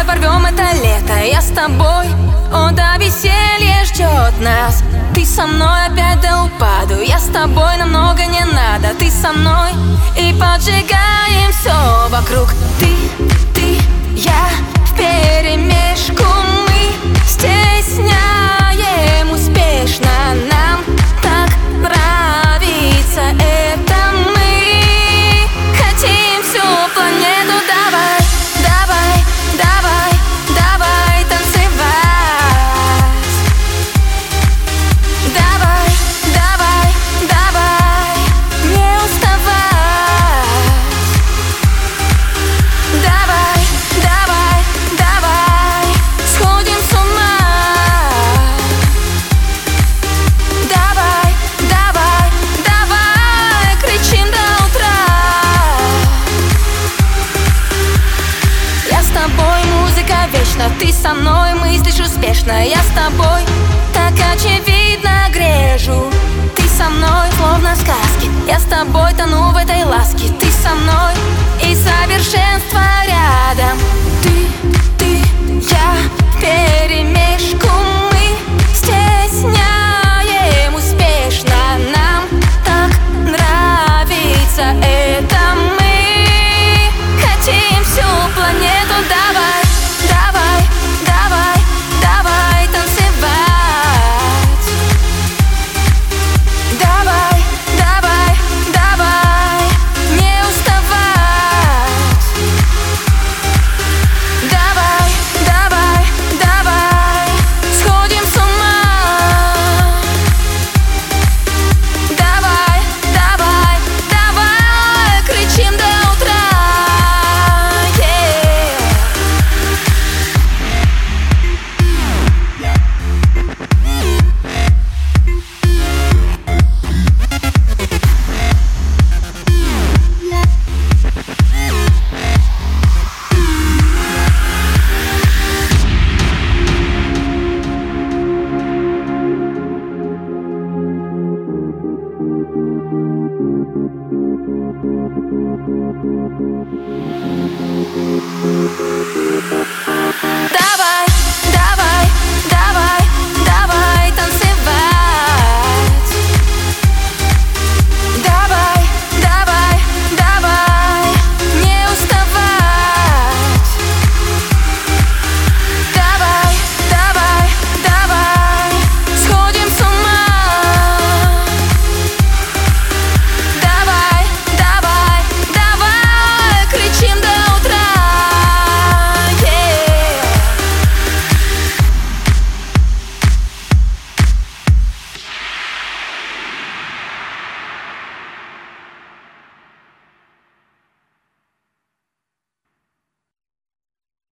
тобой порвем это лето. Я с тобой, о да, веселье ждет нас. Ты со мной опять до упаду. Я с тобой, нам много не надо. Ты со мной и поджигаем все вокруг. Ты, я, вперемешку мы стесняем успешно. Нам так нравится это. Мы хотим всю планету. Давай, давай, давай, давай танцевать. Давай, давай, давай не уставать. Давай, давай, давай сходим с ума. Давай, давай, давай кричим до утра. Я с тобой, музыка вечна. Ты со мной, мыслишь успешно. Я с тобой, так очевидно грежу. Ты со мной, словно в сказке. Я с тобой тону в этой ласке. Ты со мной и совершенство рядом. Ты, я, вперемешку мы стесняем успешно. Нам так нравится это. Мы хотим всю планету. Давай, давай, давай, давай танцевать. Давай, давай, давай не уставать. Давай, давай, давай сходим с ума. Давай, давай, давай кричим до утра. Thank you.